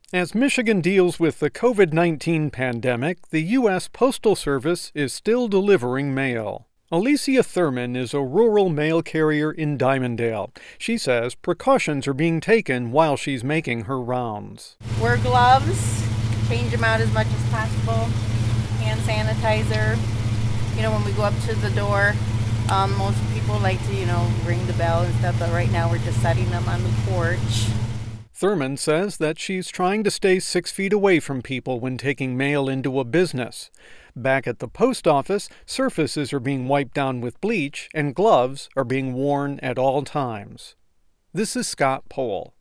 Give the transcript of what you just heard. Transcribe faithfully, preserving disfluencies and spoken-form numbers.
As Michigan deals with the COVID nineteen pandemic, the U S Postal Service is still delivering mail. Alicia Thurman is a rural mail carrier in Dimondale. She says precautions are being taken while she's making her rounds. Wear gloves, change them out as much as possible, hand sanitizer. You know, when we go up to the door, um, most people like to, you know, ring the bell and stuff, but right now we're just setting them on the porch. Thurman says that she's trying to stay six feet away from people when taking mail into a business. Back at the post office, surfaces are being wiped down with bleach and gloves are being worn at all times. This is Scott Pohl.